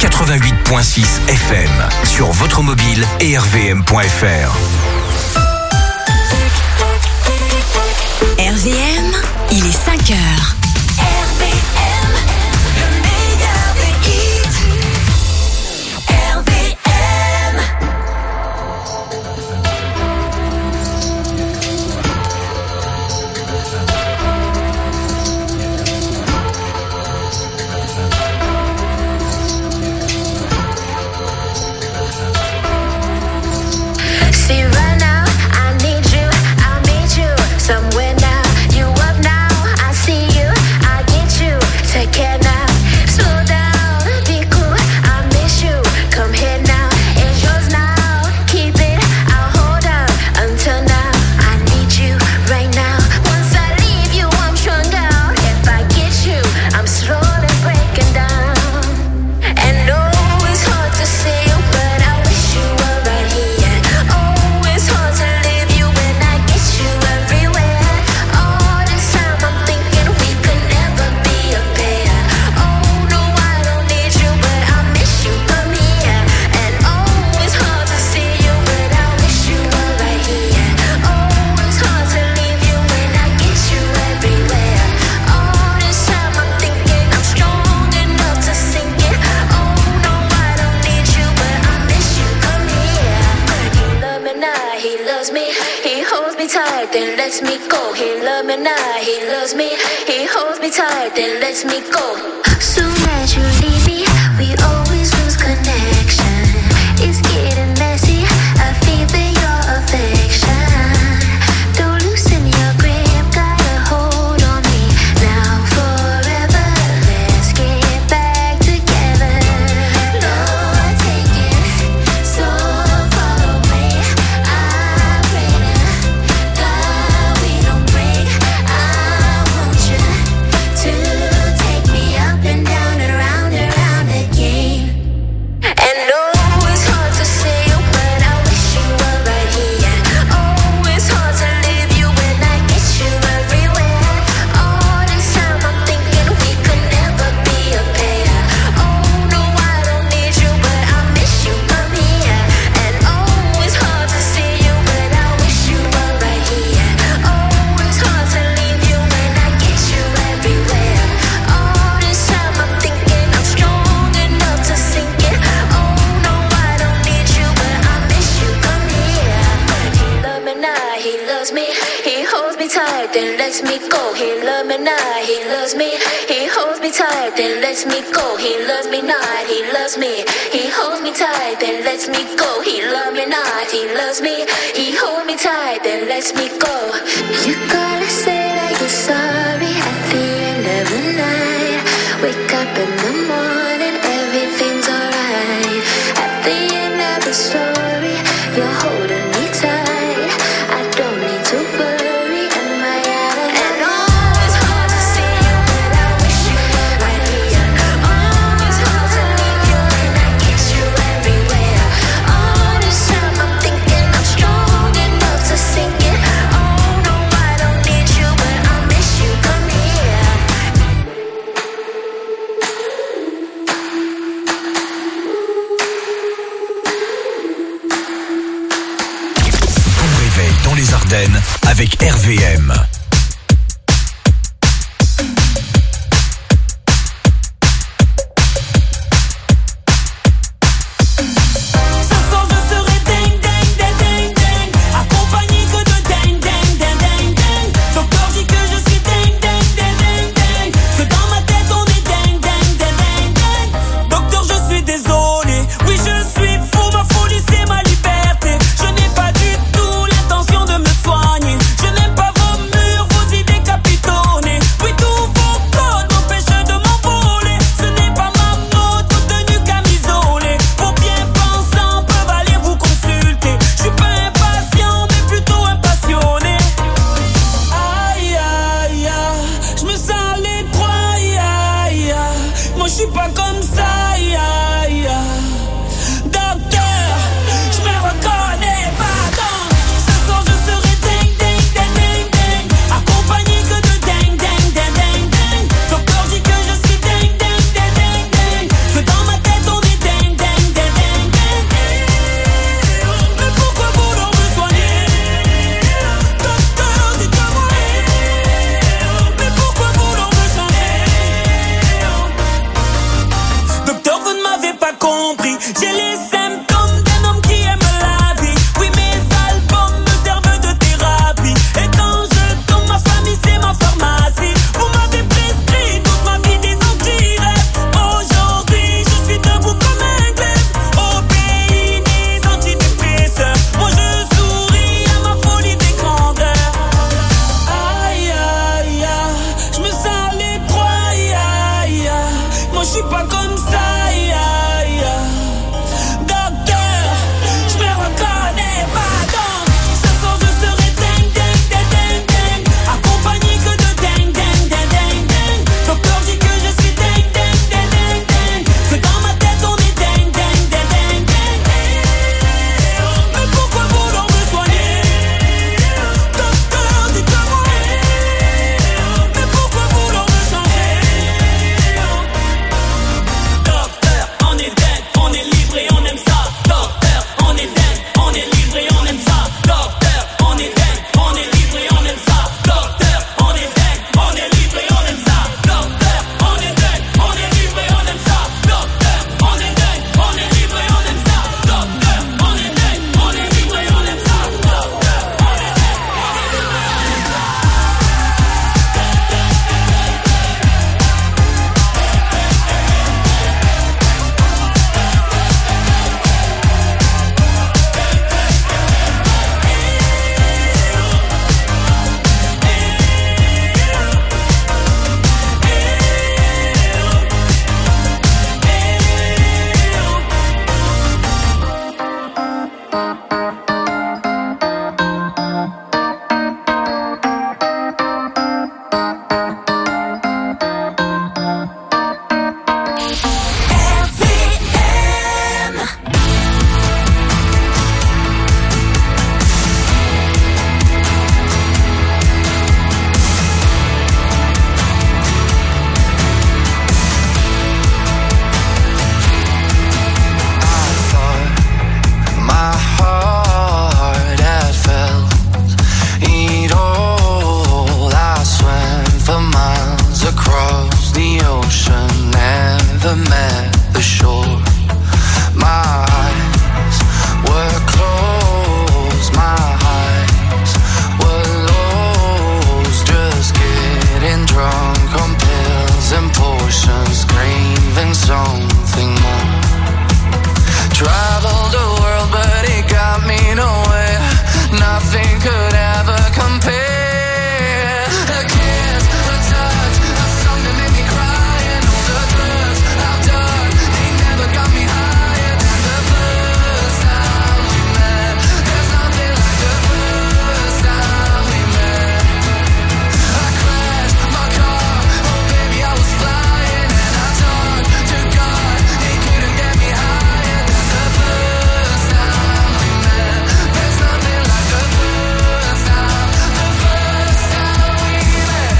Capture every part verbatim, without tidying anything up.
quatre-vingt-huit virgule six F M sur votre mobile et R V M point F R. R V M, il est cinq heures. R V M, le meilleur des hits. R V M. See right now, I need you, I need you somewhere now. You up now, I see you, I get you. Take care now, slow down, be cool. I miss you, come here now. It's yours now, keep it. I'll hold on until now. I need you right now. Once I leave you, I'm strung out. If I get you, I'm slowly breaking down. And oh, it's hard to see you, but I wish you were right here. Oh, it's hard to leave you when I get you everywhere. All this time I'm thinking we could never be a pair. Oh no, I don't need you, but I miss you, come here. And oh, it's hard to see you, but I wish you were right here. Oh, it's hard to leave you when I get you everywhere. All this time I'm thinking I'm strong enough to sink it. Oh no, I don't need you, but I miss you, come here. He love me now, he loves me. He holds me tight, then lets me go. He love me now, he loves me. He holds me tight, then lets me go. Soon as you leave me, we always lose connection. It's getting messy, I feel your affection. Don't loosen your grip, got a hold on me. Now forever, let's get back together. Lord, take it so far away. I pray to God we don't break. I want you to take me up and down and round and round again. And oh, it's hard to see you, but I wish you were right here. Oh, it's hard to leave you when I get you everywhere. All this time I'm thinking we could never be a pair. Oh no, I don't need you, but I miss you, come here. And oh, it's hard to see you, but I wish you were right here. Oh, it's hard to leave you when I get you everywhere. All this time I'm thinking I'm strong enough to sink it. Oh no, I don't need you, but I miss you, come here. He love me now, he loves me. He holds me tight, then lets me go. He love me now, he loves me. He holds me tight, then lets me go. He loves me not, he loves me. He holds me tight, then lets me go. He love me not, he loves me. He holds me tight, then lets me go. You gotta say that you're sorry at the end of the night. Wake up in the morning, everything's alright. At the end of the story, you're holding me tight. I don't need to worry, am I out of my And oh, it's hard to see you, but I wish you were right here. Oh, it's hard to leave you when I get you everywhere. All this time I'm thinking I'm strong enough to sink it. Oh no, I don't need you, but I miss you, come here. Bon réveil dans les Ardennes avec R V M. Ce soir je serai ding ding ding ding ding, accompagné que de ding ding ding ding ding. Docteur dit que je suis ding ding ding ding ding, que dans ma tête on est ding ding ding ding ding. Docteur je suis désolé, oui je suis fou, ma folie c'est ma liberté. Je n'ai pas du tout l'intention de me soigner, je n'aime pas vos compris. J'ai les symptômes d'un homme qui aime la vie. Oui, mes albums me servent de thérapie. Et quand je tombe, ma famille c'est ma pharmacie. Vous m'avez prescrit toute ma vie des anti-rêves. Aujourd'hui je suis debout comme un glaive. Au pays des antidépresseurs, moi je souris à ma folie des grandeurs. Aïe aïe aïe, je me sens l'étroit. Aïe aïe aïe, moi je suis pas comme ça. Aïe aïe aïe, docteur, je me reconnais pas donc. Ce soir je serai ding ding ding ding ding, accompagné que de ding ding ding ding ding. Docteur dit que je suis ding ding ding ding ding, que dans ma tête on est ding ding ding ding ding. Mais pourquoi vouloir me soigner? Docteur, dites-moi. Mais pourquoi vouloir me changer? Docteur, on est dingue, on est libre et on aime ça. Docteur, on est dingue, on est libre et on aime ça. Docteur, on est dingue, on est libre et on aime ça. Docteur, on est dingue, on est libre et on aime ça. Docteur, on est dingue, on est libre et on aime ça. Docteur, on est dingue, on est libre et on aime ça. Docteur, on est dingue, on est libre et on aime ça. Docteur, on est dingue, on est libre et on aime ça. My heart had felt it all. I swam for miles across the ocean, never met the shore. My eyes were closed, my eyes were lost, just getting drunk on pills and potions, craving something more. Traveled the world, but it got me nowhere. Nothing could ever compare. A kiss, a touch, a song that made me cry, and all the drugs I've done, they never got me higher than the first time we met. There's nothing like the first time we met. I crashed my car, oh baby I was flying, and I talked to God, he couldn't get me higher than the first time we met. There's nothing like the first time, the first time we met.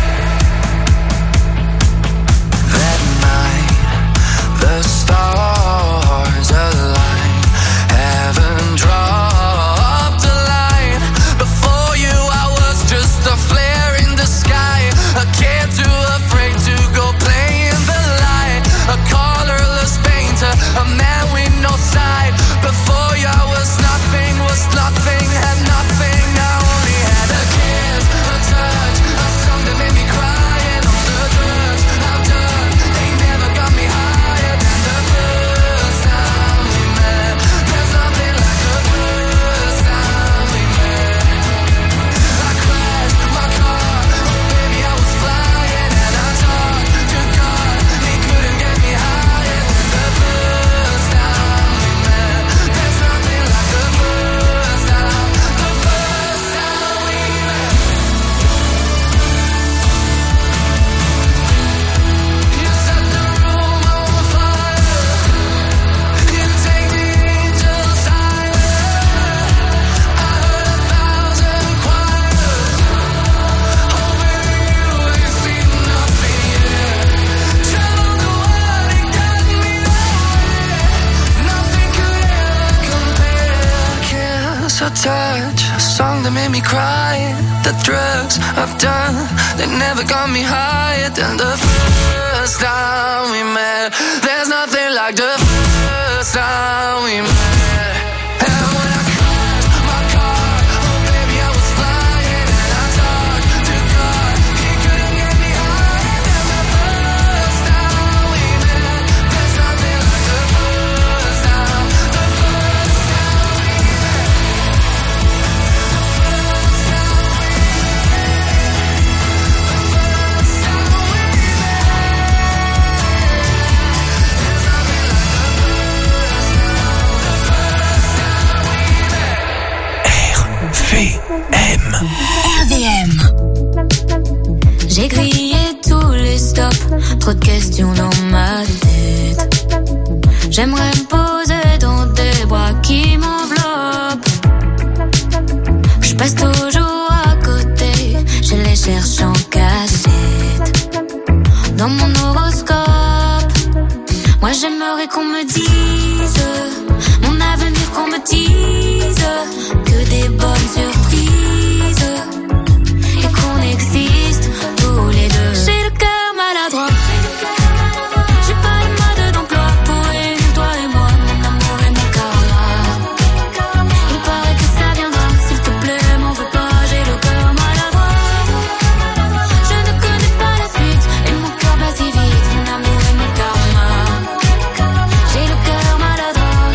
That night, the stars aligned, heaven dropped a line. Before you I was just a flare in the sky, a kid too afraid to go play in the light, a colorless painter, a man with no side. Before you I was nothing, was nothing, had nothing. I only had a kiss, a touch, a song that made me cry, and all the drugs I've done, they never got me higher than the first time we met. There's nothing like the first time we met. I crashed my car, oh baby I was flying, and I talked to God, he couldn't get me higher than the first time we met. There's nothing like the first time, the first time we met. You set the room on fire, you take the angels higher. I heard a thousand choirs, oh baby you ain't seen nothing yet. Traveled the world and got me nowhere, nothing could ever compare. Kiss, a touch, a song that made me cry, the drugs I've done, they never got me higher than the first time we met. There's nothing like the first first time we met. And when I crashed my car, oh baby I was flying, and I talked to God, He couldn't get me higher than the first time we met. There's nothing like the first time, the first time we met. The first time we met. The first time we R V M. J'ai grillé tous les stops, trop de questions dans ma tête. J'aimerais me poser dans des bras qui m'enveloppent. Je passe toujours à côté, je les cherche en cachette. Dans mon horoscope, moi j'aimerais qu'on me dise mon avenir, qu'on me dise que des bonnes surprises et qu'on existe tous les deux. J'ai le cœur maladroit, j'ai pas le mode d'emploi pour réunir toi et moi, mon amour et mon karma. Il paraît que ça viendra, s'il te plaît m'en veux pas, j'ai le cœur maladroit. Je ne connais pas la suite et mon cœur bat si vite, mon amour et mon karma. J'ai le cœur maladroit.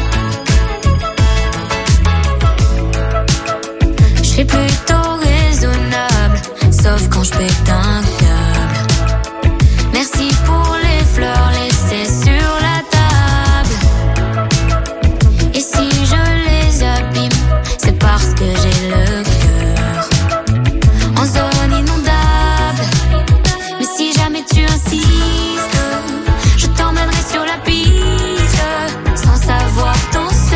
Je suis plutôt raisonnable, sauf quand je pète un câble. Merci pour les fleurs laissées sur la table. Et si je les abîme, c'est parce que j'ai le cœur en zone inondable. Mais si jamais tu insistes, je t'emmènerai sur la piste, sans savoir danser.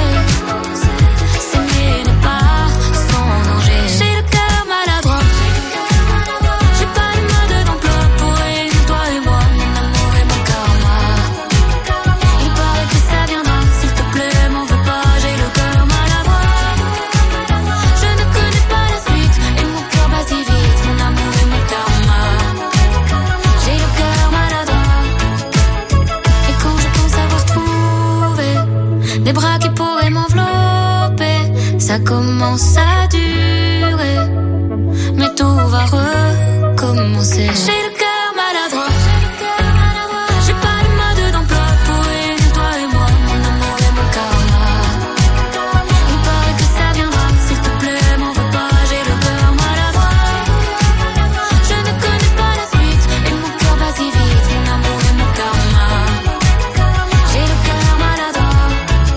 S'aimer n'est pas sans danger. J'ai le cœur maladroit, j'ai pas le mode d'emploi pour réunir toi et moi, mon amour et mon karma. Il paraît que ça viendra, s'il te plaît m'en veux pas, j'ai le cœur maladroit. Je ne connais pas la suite et mon cœur bat si vite, mon amour et mon karma. J'ai le cœur maladroit. Et quand je pense avoir trouvé des bras qui pourraient m'envelopper, ça commence à durer, mais tout va recommencer. J'ai le cœur maladroit, j'ai pas le mode d'emploi pour réunir toi et moi, mon amour et mon karma. Il paraît que ça viendra, s'il te plaît m'en veux pas, j'ai le cœur maladroit. Je ne connais pas la suite et mon cœur bat si vite, mon amour et mon karma. J'ai le cœur maladroit.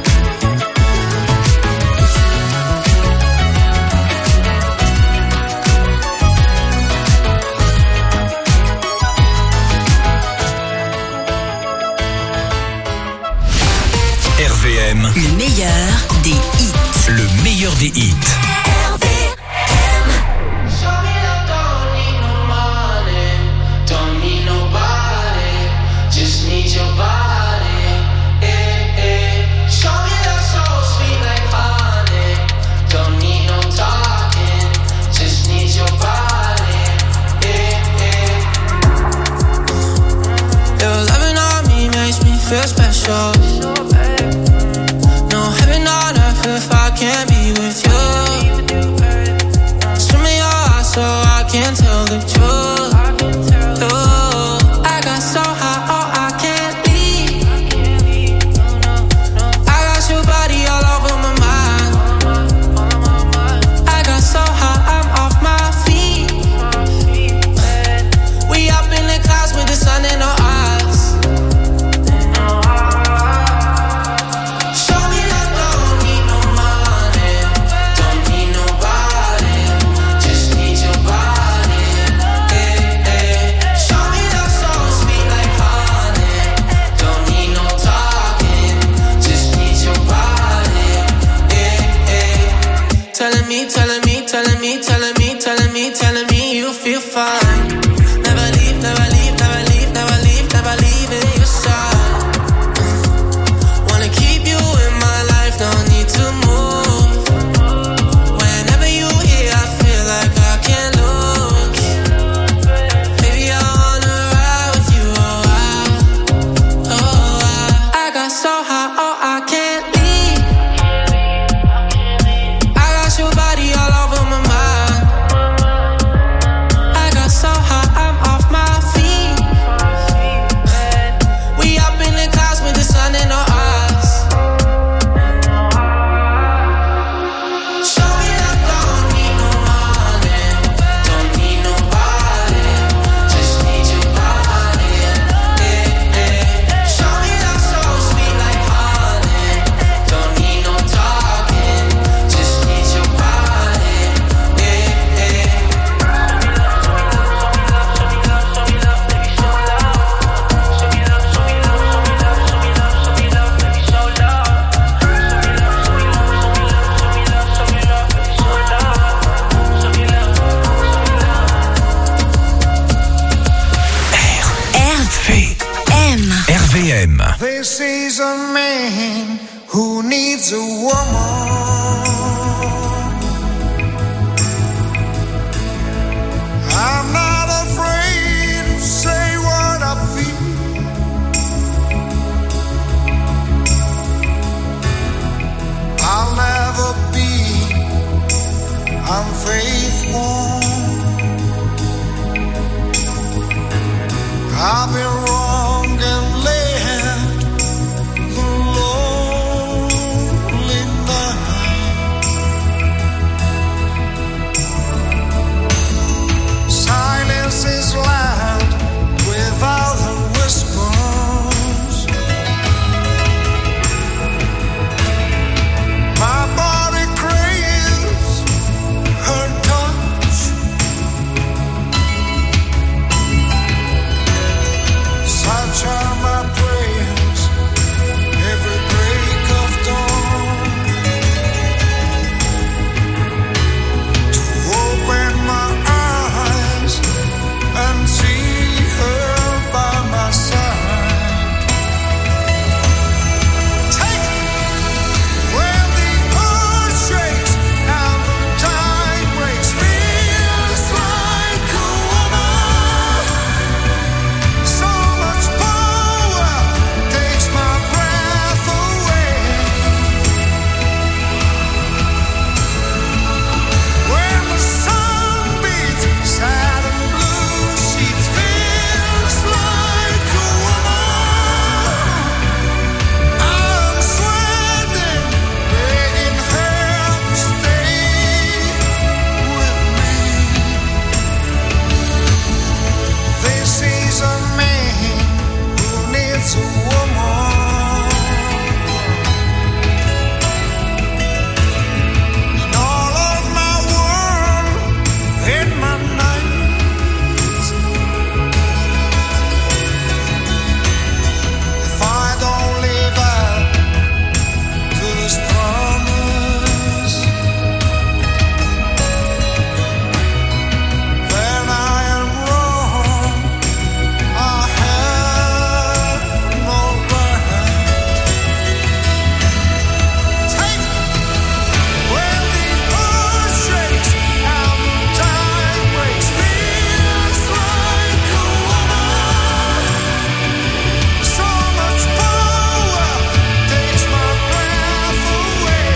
R V M, Le meilleur des hits. le meilleur des hits. Show me love, don't need no money, don't need nobody, just need your body. Eh, eh. Show me love so sweet like honey, don't need no talking, just need your body. Eh, eh. Your loving on me makes me feel special. No heaven on earth if I can't be with you. Swim in your eyes so I can tell the truth. Ooh, I got so high, oh I can't leave. I got your body all over my mind. I got so high, I'm off my feet. We up in the clouds with the sun in our eyes. Show me love, don't need no money, don't need nobody, just need your body. Eh, eh. Show me love so sweet like honey, don't need no talking, just need your body. Eh, eh. Telling me, telling me, telling me, telling me, telling me, telling me you feel fine. Never leave, never leave, never leave, never leave, never leave in your side. Wanna keep you in my life, don't need to move. Whenever you here, I feel like I can't lose. Baby, I wanna ride with you, oh I, oh I. I got so high, oh This is a man who needs a woman. I'm not afraid to say what I feel. I'll never be unfaithful. I've been wrong and left the lonely night. Silence is loud without the whispers. My body craves her touch. Such are my prayers every break of dawn, to open my eyes and see her by my side. Take when the earth shakes and the tide breaks, feels like a woman. So much power takes my breath away. When the sun beats sad and blue, she feels like a woman. I'm sweating, begging her to stay with me. This is a man who needs a woman. In all of my world, in my nights, if I don't live up to this promise, then I am wrong. I have no right. Take when the earth shakes and the tide breaks, feels like a woman. So much power takes my breath away.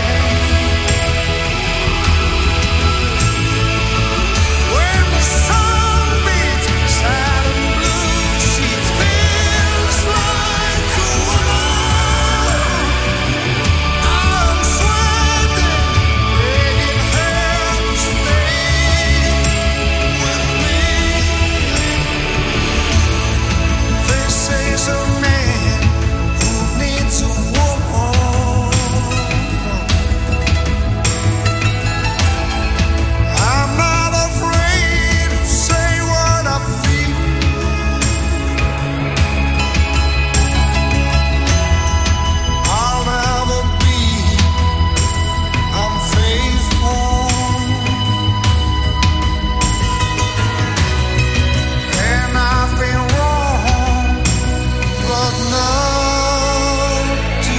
When the sun beats sad and blue, she feels like a woman. I'm sweating, begging her to stay with me. This is a man who needs a woman. I'm not afraid to say what I feel. I'll never be unfaithful. And I've been wrong, but not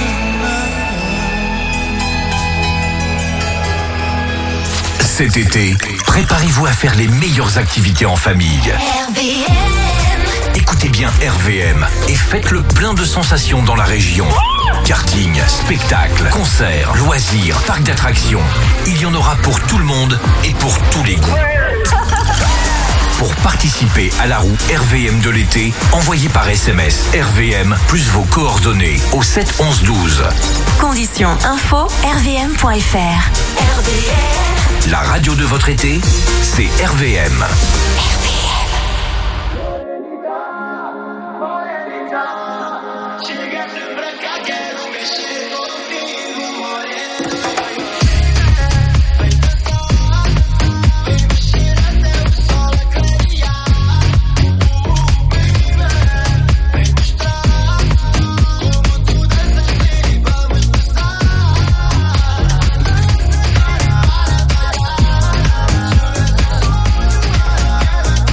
tonight. Cet été, préparez-vous à faire les meilleures activités en famille. R V M. Écoutez bien R V M et faites le plein de sensations dans la région. Karting, spectacles, concerts, loisirs, parcs d'attractions. Il y en aura pour tout le monde et pour tous les goûts. Pour participer à la roue R V M de l'été, envoyez par S M S R V M plus vos coordonnées au sept onze douze. Conditions info r v m point f r. R V M. La radio de votre été, c'est R V M. Thank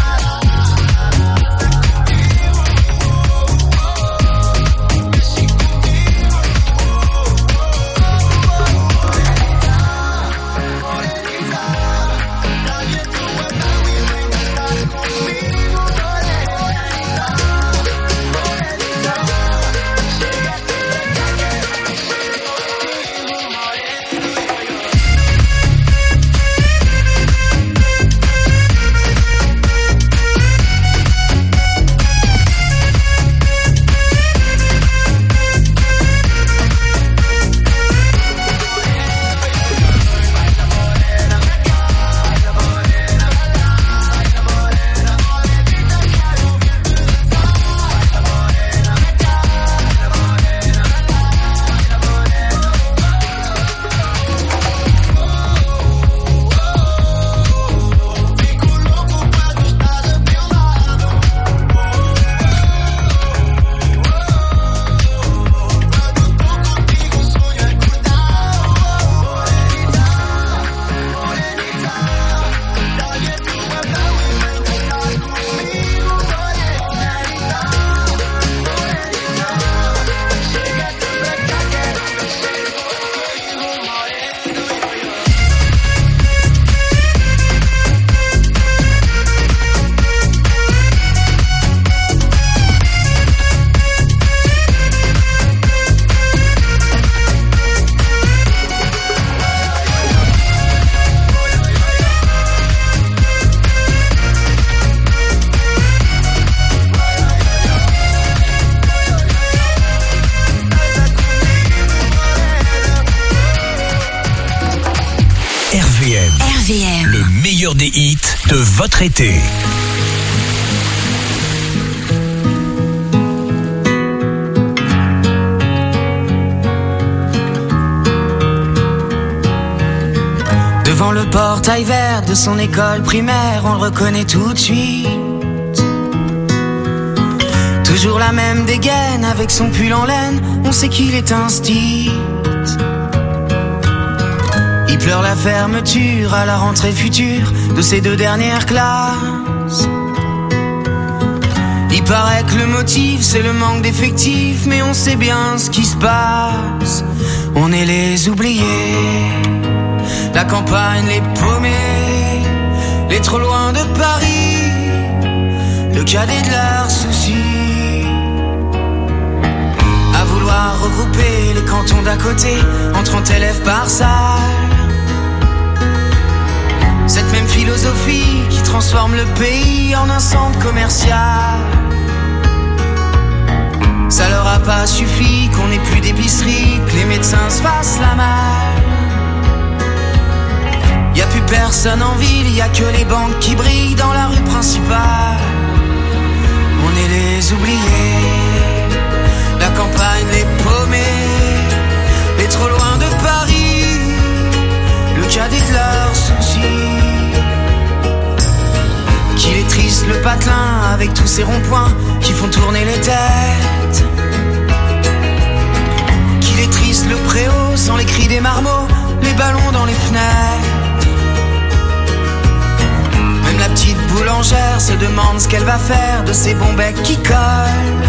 V M. Le meilleur des hits de votre été. Devant le portail vert de son école primaire, on le reconnaît tout de suite. Toujours la même dégaine avec son pull en laine, on sait qu'il est un stit. Il pleure la fermeture à la rentrée future de ses deux dernières classes. Il paraît que le motif c'est le manque d'effectifs, mais on sait bien ce qui se passe. On est les oubliés, la campagne, les paumés, les trop loin de Paris, le cadet de leurs soucis. À vouloir regrouper les cantons d'à côté en trente élèves par salle. Cette même philosophie qui transforme le pays en un centre commercial. Ça leur a pas suffi qu'on ait plus d'épicerie, que les médecins se fassent la malle. Y a plus personne en ville, y a que les banques qui brillent dans la rue principale. On est les oubliés, la campagne, les paumés, les trop loin de Paris, le cadet de leurs soucis. Qu'il est triste le patelin avec tous ces ronds-points qui font tourner les têtes. Qu'il est triste le préau sans les cris des marmots, les ballons dans les fenêtres. Même la petite boulangère se demande ce qu'elle va faire de ces bons becs qui collent.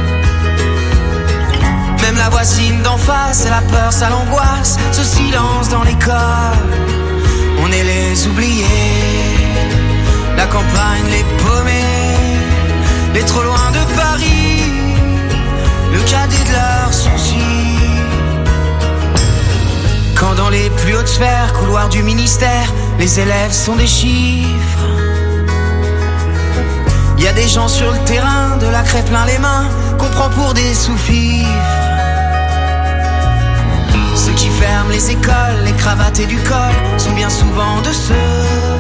Même la voisine d'en face, elle a peur, ça l'angoisse, ce silence dans l'école. On est les oubliés, la campagne, les paumés, les trop loin de Paris, le cadet de leurs soucis. Quand dans les plus hautes sphères, couloirs du ministère, les élèves sont des chiffres. Y a des gens sur le terrain, de la craie plein les mains, qu'on prend pour des sous-fifres. Ceux qui ferment les écoles, les cravates et du col, sont bien souvent de ceux.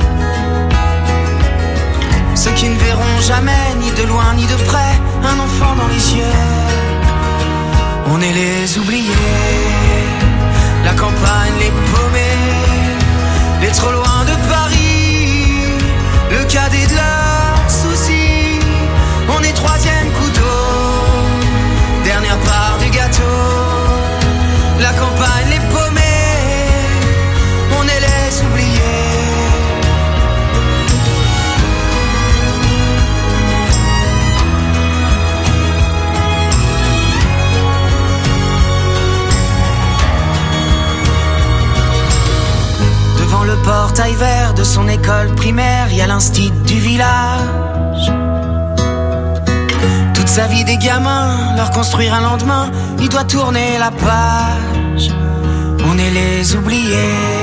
Ceux qui ne verront jamais, ni de loin ni de près, un enfant dans les yeux. On est les oubliés, la campagne, les paumés, les trop loin de Paris, le cadet de leurs soucis. On est troisième couteau, dernière part du gâteau. La campagne, les paumés, on est les oubliés. Devant le portail vert de son école primaire, y a l'instit du village. Toute sa vie des gamins, leur construire un lendemain, il doit tourner la page. On est les oubliés.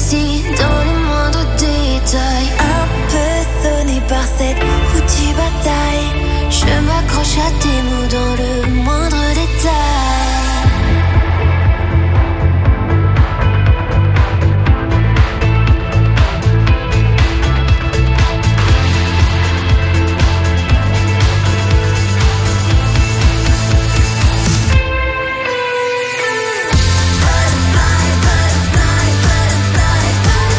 précis dans les moindres détails. Un peu sonné par cette foutue bataille, je m'accroche à tes mots dans le moindre détail. Butterfly, butterfly, butterfly, butterfly.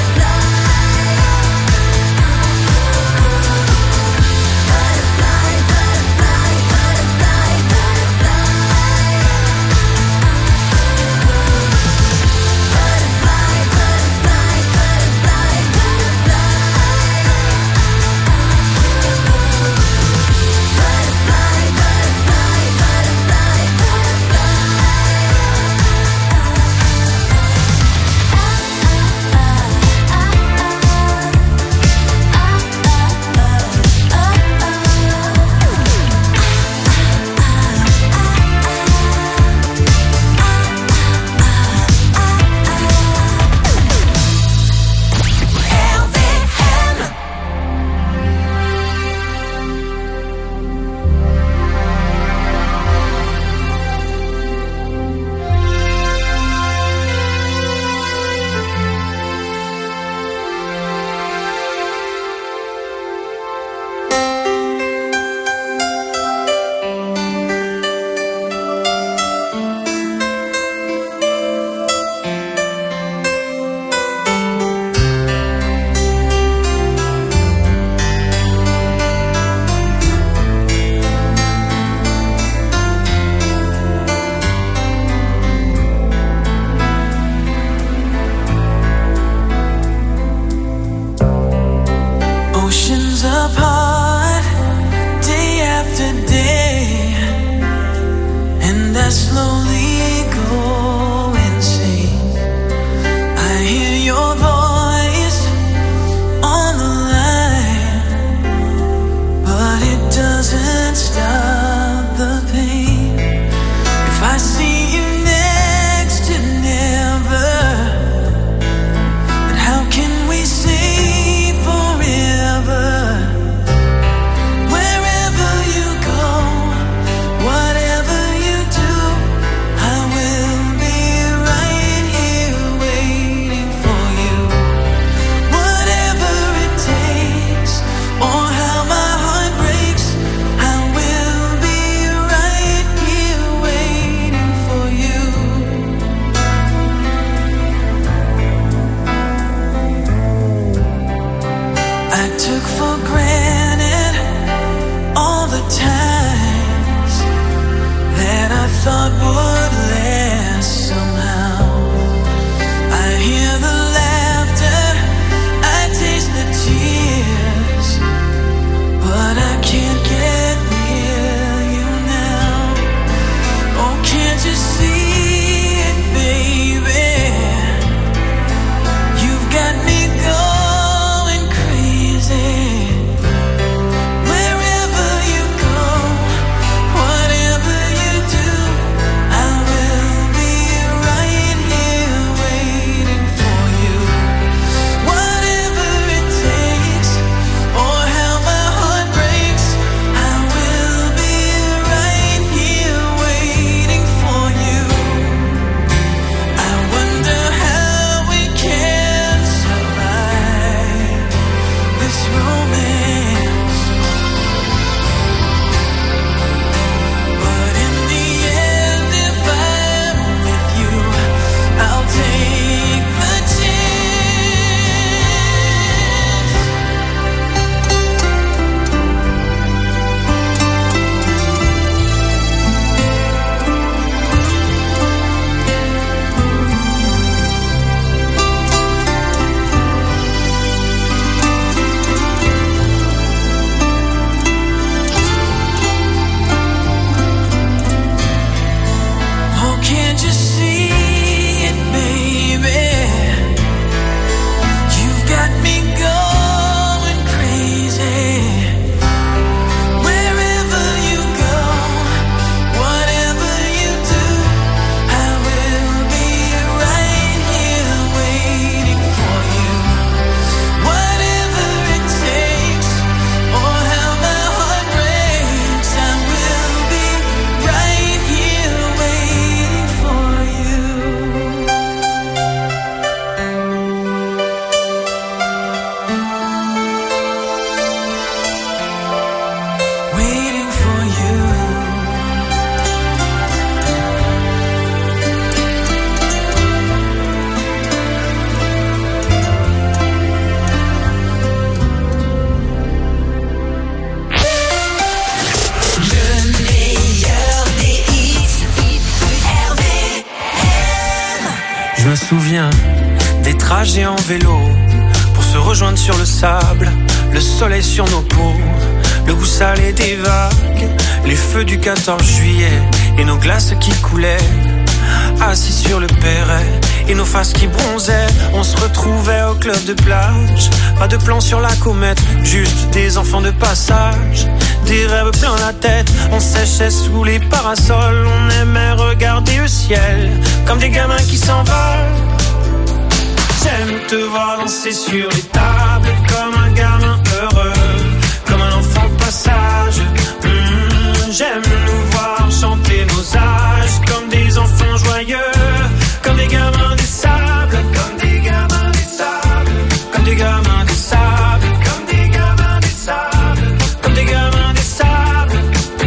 souviens des trajets en vélo pour se rejoindre sur le sable, le soleil sur nos peaux, le goût salé des vagues, les feux du quatorze juillet et nos glaces qui coulaient. Assis sur le perret et nos faces qui bronzaient, on se retrouvait au club de plage. Pas de plan sur la comète, juste des enfants de passage. Des rêves plein la tête, on séchait sous les parasols. On aimait regarder le ciel comme des gamins qui s'envolent. J'aime te voir danser sur les tables comme un gamin heureux, comme un enfant de passage. Mmh, j'aime nous voir chanter nos âges comme des enfants joyeux, comme des gamins du sable, comme des gamins du sable, comme des gamins du sable, comme des gamins du sable, comme des gamins du sable.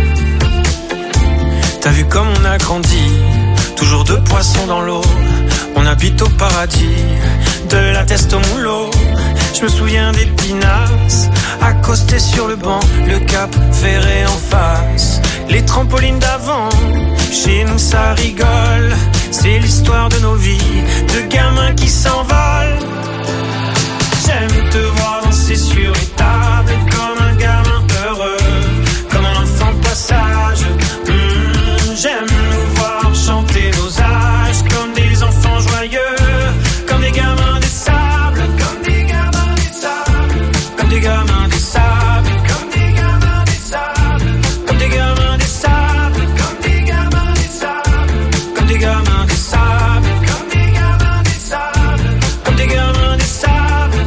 T'as vu comme on a grandi, toujours deux poissons dans l'eau. On habite au paradis, de la teste au moulot. Je me souviens des pinasses, accostés sur le banc, le cap ferré en face, les trampolines d'avant. Chez nous ça rigole, c'est l'histoire de nos vies, de gamins qui s'envolent. J'aime te voir danser sur les tables comme un gamin heureux, comme un enfant de passage. Mmh, j'aime nous voir chanter nos âges comme des enfants joyeux, comme des gamins du sable, comme des gamins du sable, comme des gamins du sable, comme des gamins du sable, comme des gamins du sable, comme des gamins du sable, comme des gamins du sable, comme des gamins du sable, comme des gamins du sable.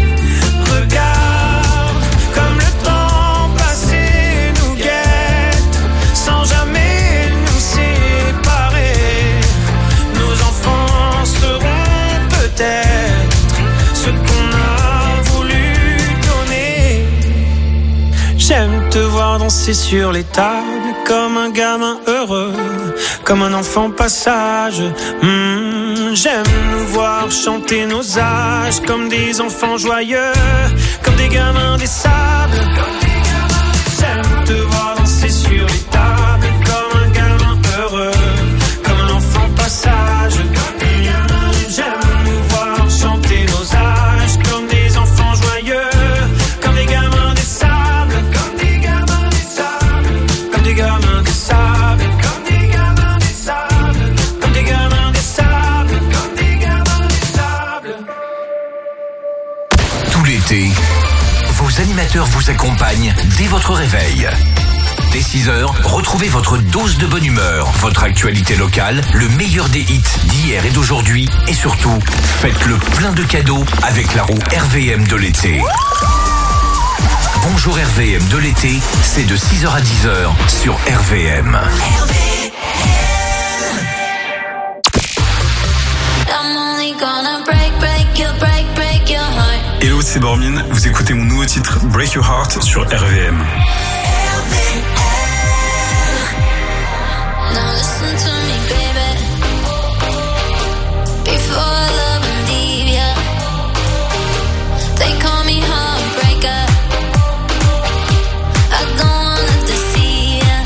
Regarde comme le temps passé nous guette, sans jamais nous séparer. Nos enfants seront peut-être ce qu'on a voulu donner. J'aime te voir danser sur les tables comme un gamin heureux, comme un enfant passage. Mmh, j'aime nous voir chanter nos âges comme des enfants joyeux, comme des gamins des sables, comme des gamins. J'aime te voir danser sur les tables comme un gamin heureux, comme un enfant passage. Mmh, j'aime nous voir chanter nos âges comme des enfants joyeux, comme des gamins des sables, comme des gamins des sables, comme des gamins des sables, comme des gamins des sables, comme des gamins des sables, comme des gamins des sables. Tout l'été, vos animateurs vous accompagnent dès votre réveil. Dès six heures, retrouvez votre dose de bonne humeur, votre actualité locale, le meilleur des hits d'hier et d'aujourd'hui, et surtout, faites le plein de cadeaux avec la roue R V M de l'été. Bonjour R V M de l'été, c'est de six heures à dix heures sur R V M. I'm only gonna break, break your, break, break your heart. Hello, c'est Bormin, vous écoutez mon nouveau titre Break Your Heart sur R V M. Now listen to me, baby. Before I love and leave ya, they call me heartbreaker. I don't wanna deceive ya.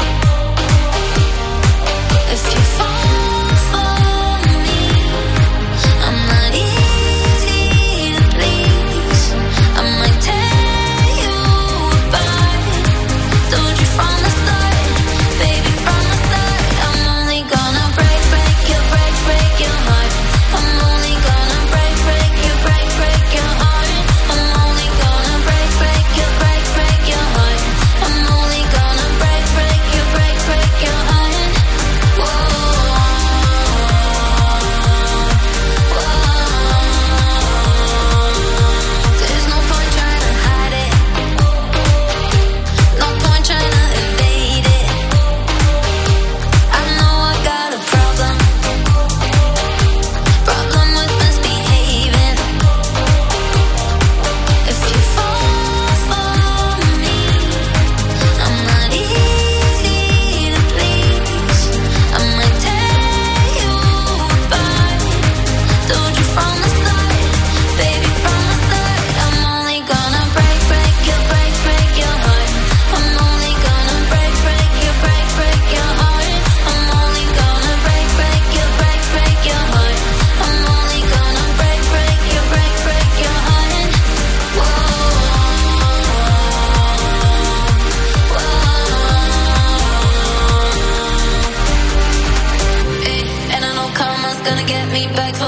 If you fall for me, I'm not easy to please. I might tear you apart. Don't you promise?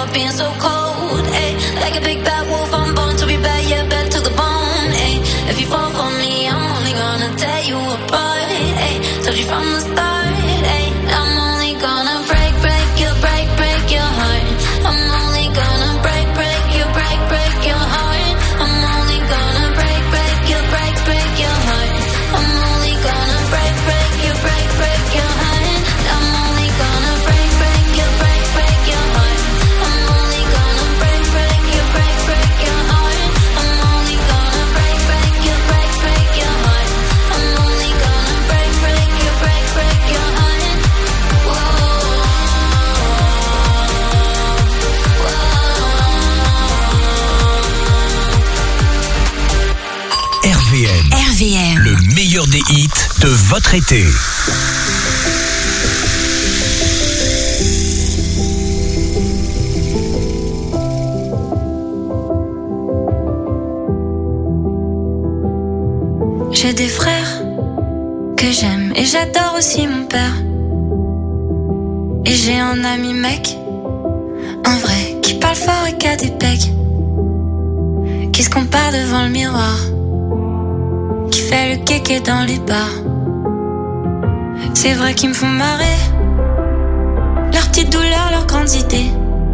up being so cold, ayy. Like a big bad wolf, I'm born to be bad, yeah, bad to the bone, ayy. If you fall for me, I'm only gonna tear you apart, ayy. Told you from the start, ayy. I'm only gonna break, break you, break, break your heart. I'm only gonna break, break you, break, break your heart. I'm only gonna break, break you, break, break your heart. I'm only gonna break, break you, break, break your heart. I'm only gonna break, break you, break, break your heart. I'm only gonna break, break you, break, break your heart. I'm only gonna break, break you, break, break your heart. I'm only gonna break, break you, break, break your heart. R V M. R V M. Le meilleur des hits de votre été. J'ai des frères que j'aime et j'adore aussi mon père. Et j'ai un ami mec, un vrai, qui parle fort et qui a des pecs, qui se compare devant le miroir, qui fait le kéké dans les bars. C'est vrai qu'ils me font marrer, leurs petites douleurs, leurs grandes idées,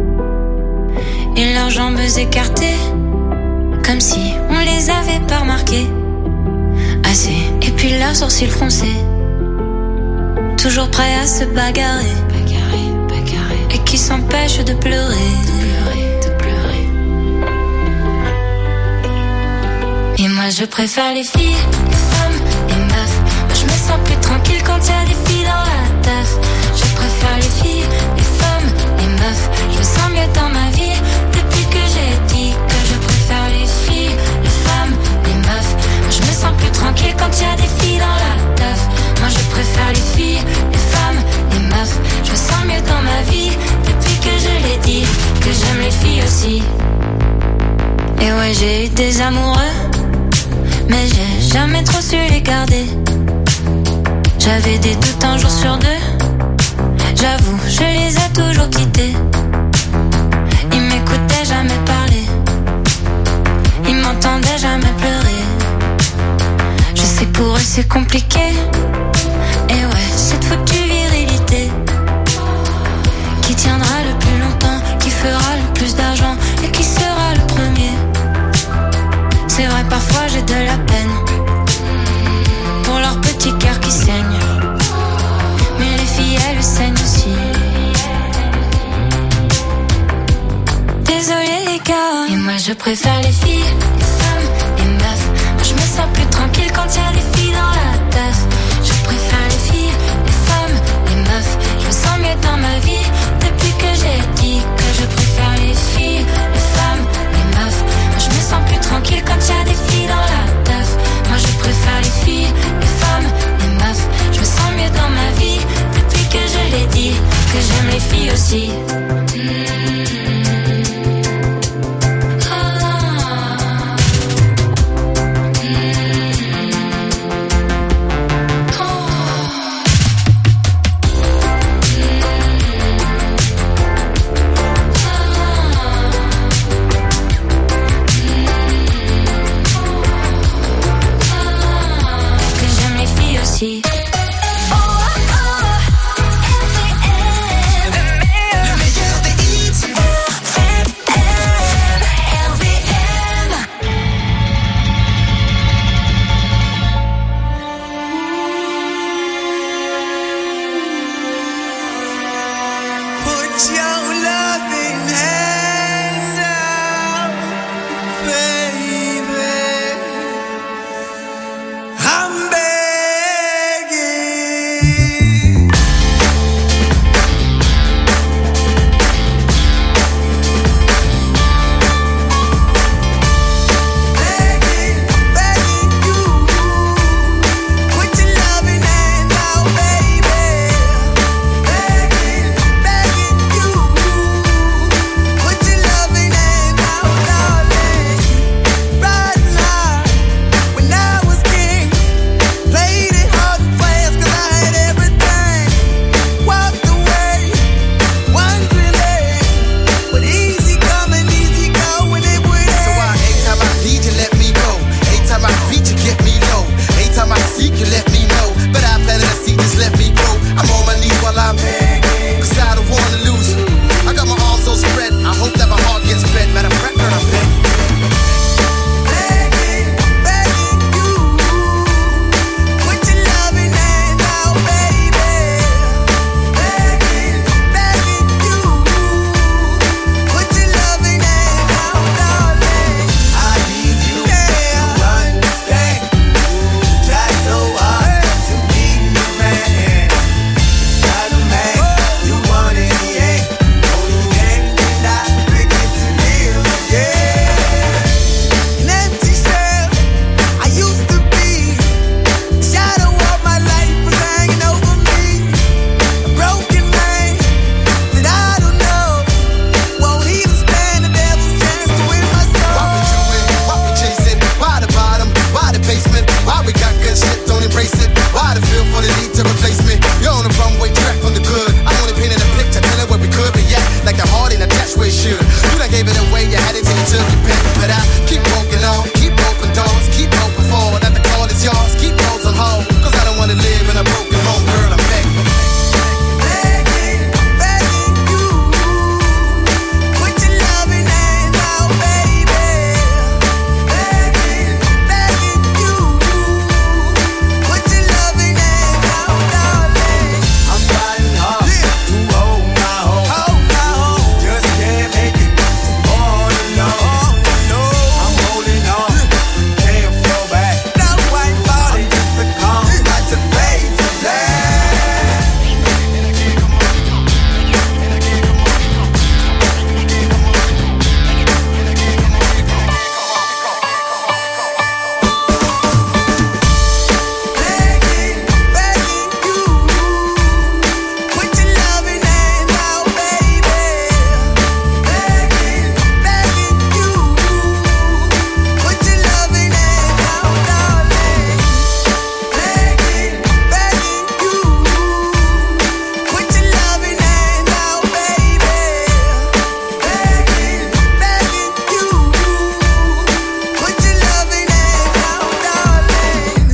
et leurs jambes écartées, comme si on les avait pas remarquées. Assez, et puis leurs sourcils froncés, toujours prêts à se bagarrer, bagarrer, bagarrer, et qui s'empêchent de pleurer, de pleurer, de pleurer. Et moi je préfère les filles, les femmes, les meufs. Moi je me sens plus tranquille quand y'a des filles dans la teuf. Je préfère les filles, les femmes, les meufs. Je me sens mieux dans ma vie depuis que j'ai dit que je préfère les filles, les femmes, les meufs. Moi je me sens plus tranquille quand y'a des filles dans la teuf. Moi je préfère les filles, les femmes, les meufs. Je me sens mieux dans ma vie depuis que je l'ai dit que j'aime les filles aussi. Et ouais, j'ai eu des amoureux, mais j'ai jamais trop su les garder. J'avais des doutes un jour sur deux, j'avoue, je les ai toujours quittés. Ils m'écoutaient jamais parler, ils m'entendaient jamais pleurer. Je sais pour eux c'est compliqué, et ouais, cette foutue virilité qui tiendra le plus longtemps, qui fera le plus d'argent et qui sera le premier. C'est vrai, parfois j'ai de la peine pour leur petit cœur qui saigne, mais les filles elles saignent aussi. Désolé les gars, et moi je préfère les filles, les femmes, les meufs. Moi je me sens plus tranquille quand y'a des filles dans la teuf. Je préfère les filles, les femmes, les meufs. Je me sens mieux dans ma vie depuis que j'ai dit que je préfère les filles, les femmes, les meufs. Moi je me sens plus tranquille quand y'a des filles dans la teuf. Moi je préfère les filles, les femmes, les meufs. Je me sens mieux dans ma vie depuis que je l'ai dit que j'aime les filles aussi. Oh, oh, R V M. Le it out. Keep walking on, keep open doors, keep open forward. That the call is yours, keep those on hold. Cause I don't wanna live in a broken home, girl, I'm begging. Begging, begging you. Put your loving hand out, baby. Begging, begging you. Put your loving hand out, darling. I'm fighting hard to hold my home. Hold my home. Just can't make it all alone. I'm holding on, can't fall back. That white body just to come back to fade to black. Begging, begging you. Put your loving hand out, baby. Begging, begging you. Put your loving hand out, darling. Begging, begging you. Put your loving hand out, baby. Begging, begging you. Put your loving hand out, darling.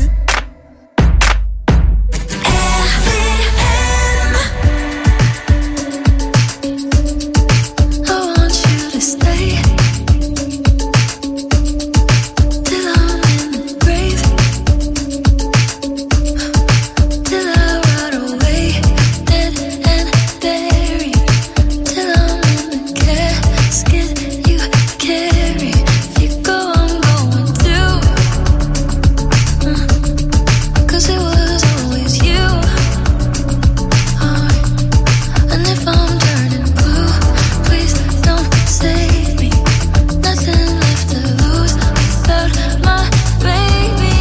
I want you to stay till I'm in the grave, till I rot away, dead and buried, till I'm in the casket you carry. If you go, I'm going too. Mm. 'Cause it was always you. Uh, and if I'm turning blue, please don't save me. Nothing left to lose without my baby.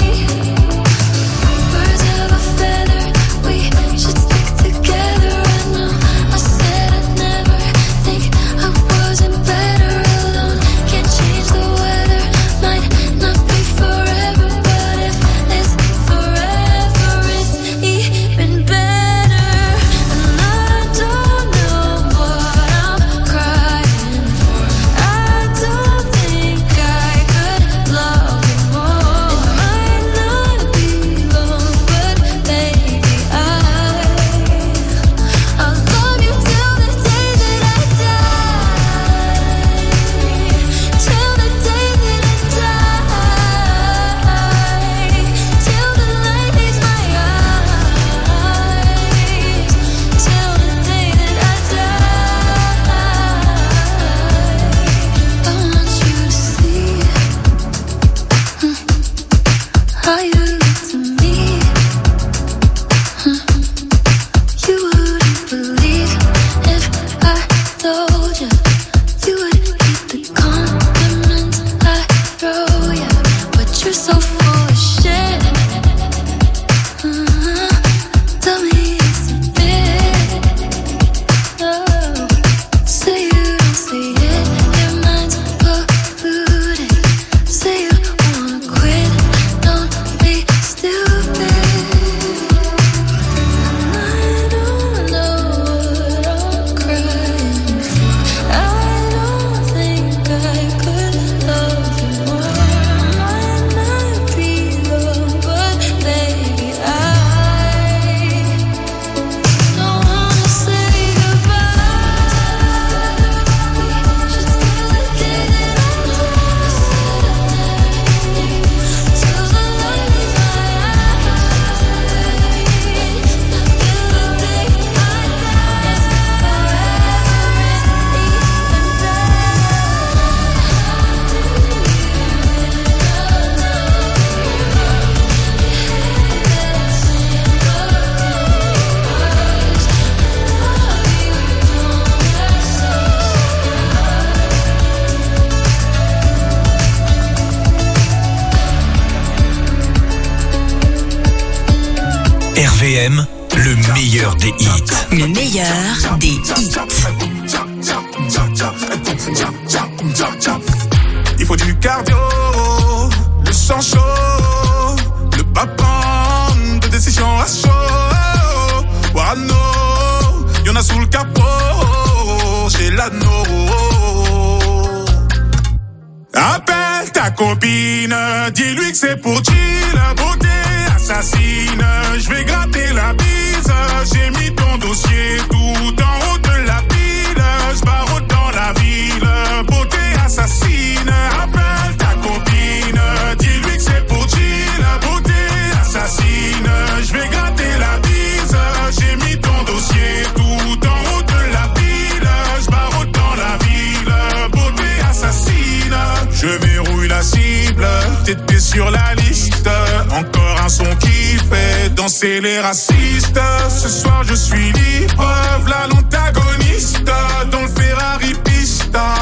Birds of a feather, we should stick together. I know I said I'd never think I wasn't better alone. Can't change the weather, might not be forever, but if it's forever, it's even better. And I don't know what I'm crying for. I don't think I could love you more. It might not be long, but baby, I I'll love you till the day that I die. Till the day that I die. Till the light leaves my eyes. Till the day that I die. I want you to see how you look to me. You wouldn't believe if I told you. You would keep the compliments I throw you, but you're so full of shit. Uh-huh. Tell me it's a bit. Oh, say you don't see it. Your mind's polluted. Say you wanna quit. Don't be stupid. I don't know what I'm crying for. I don't think I could love you more. Might not be long, but baby, I don't wanna say goodbye. We should stay together till the light leaves my eyes. Till the day I die, R V M, le meilleur des hits. Le meilleur des hits. Il faut du cardio, le sang chaud, le battement de décision à chaud. Warano, y'en a sous le capot, j'ai l'anneau. Ah, ta copine, dis-lui que c'est pour chill, beauté assassine. Je vais gratter la bise, j'ai mis ton dossier tout en haut de la pile. Je barre dans la ville, beauté assassine. Appelle ta copine, dis-lui que c'est pour chill, beauté assassine. Je vais gratter la bise, j'ai mis ton dossier tout en haut de la pile. Je barre dans la ville, beauté assassine. Je verrouille la cible, t'étais sur la liste. Encore un son qui fait danser les racistes. Ce soir je suis libre, v'là l'antagoniste dans le Ferrari Pista.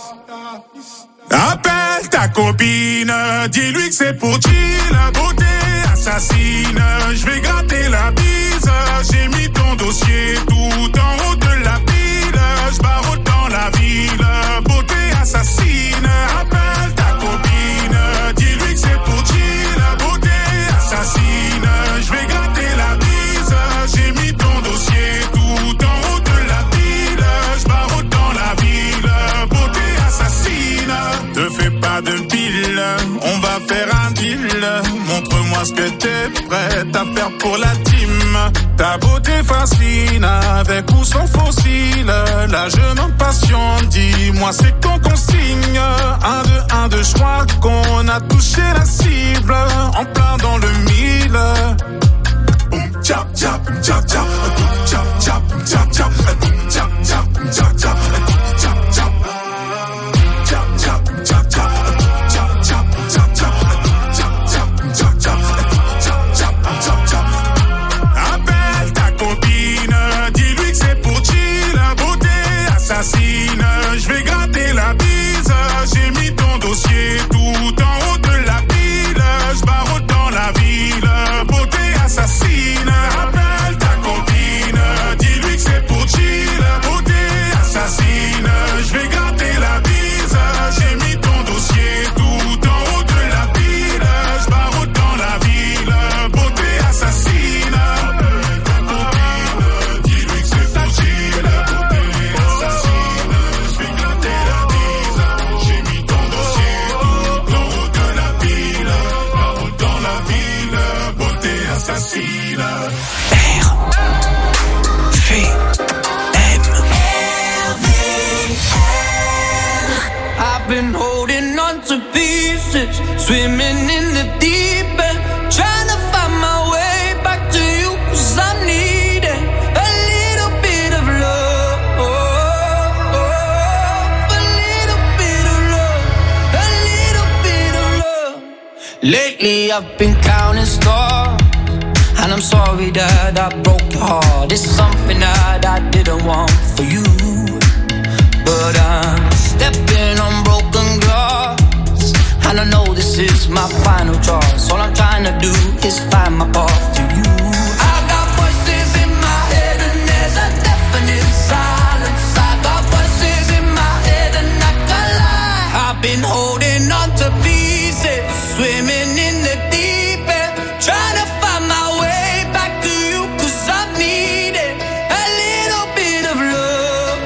Appelle ta copine, dis-lui que c'est pour chill, beauté assassine. Je vais gratter la bise, j'ai mis ton dossier tout en haut de la pile. Je barre dans la ville, beauté assassine. Appelle ta copine, dis-lui que c'est pour chill, beauté assassine. Je vais gratter la bise, j'ai mis ton dossier tout en haut de la pile. Je barre dans la ville, beauté assassine. Te fais pas de pile, on va faire un deal. Montre-moi ce que t'es prête à faire pour la team. Ta beauté fascine, avec ou sans fossile. Là je m'impatiente, dis-moi c'est qu'on consigne. Un, deux, un, deux, je crois qu'on a touché la cible. En plein dans le mille. Boum, tchap, tchap, tchap, tchap. Boum, tchap, tchap, tchap, tchap. Boum, tchap, tchap, tchap, tchap. Boum, tchap, tchap. Appelle ta copine, dis-lui que c'est pour chill, beauté assassine. Je vais gratter la bise, j'ai mis ton dossier tout en haut de la pile. Je barre dans la ville, beauté assassine. Appelle ta copine, dis-lui que c'est pour chill, beauté assassine. Je vais gratter la bise, j'ai mis ton dossier tout en haut de la pile. Je barre dans la ville, beauté assassine. Appelle ta copine, dis-lui que c'est pour chill, beauté assassine. Je vais gratter la bise, j'ai mis ton dossier tout en haut de la pile. Je barre dans la ville, beauté assassine. R V M. I've been holding on to pieces, swimming in the deep end, trying to find my way back to you, 'cause I'm needing a little bit of love, a little bit of love, a little bit of love. Lately I've been counting stars, and I'm sorry that I broke your heart. It's something that I didn't want for you, but I'm stepping on broken glass, and I know this is my final choice. All I'm trying to do is find my path to you. I got voices in my head and there's a definite silence. I got voices in my head and I can't lie. I've been holding on to pieces, swimming in the deep end, trying to find my way back to you, 'cause I'm needing a little bit of love,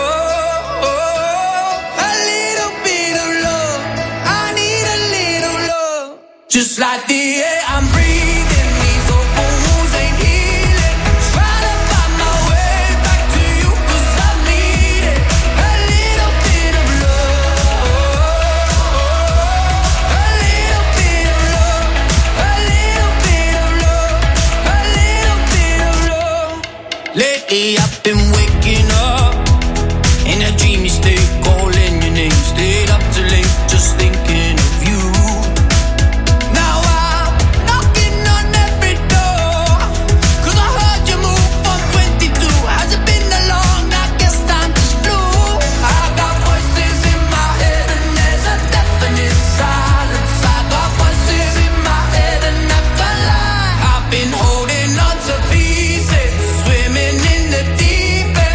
a little bit of love. I need a little love, just like the air I'm breathing. These open wounds ain't healing. Try to find my way back to you, 'cause I'm needing a little bit of love, a little bit of love, a little bit of love, a little bit of love. Lately I've been waking up in a dreamy state, calling your name, stayed up too late, just thinking of you. Now I'm knocking on every door, 'cause I heard you move from twenty-two. Has it been that long? I guess time just flew. I got voices in my head and there's a definite silence. I got voices in my head and I can't lie. I've been holding on to pieces, swimming in the deep end,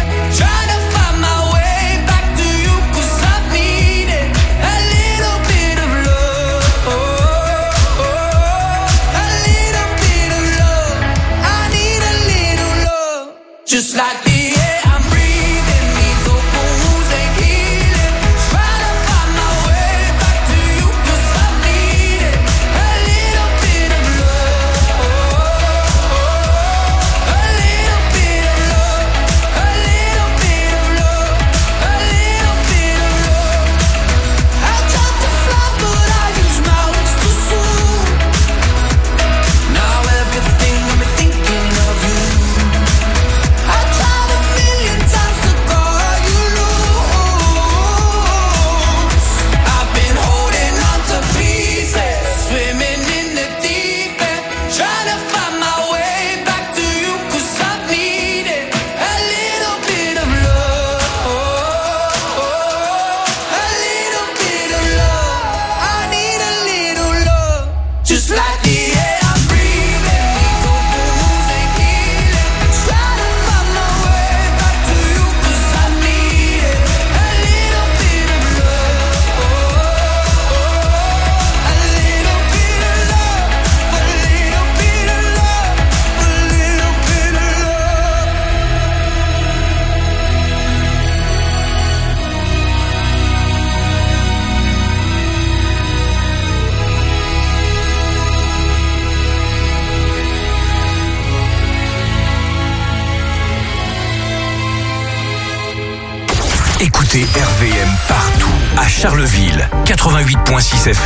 écoutez R V M partout. À Charleville, quatre-vingt-huit virgule six F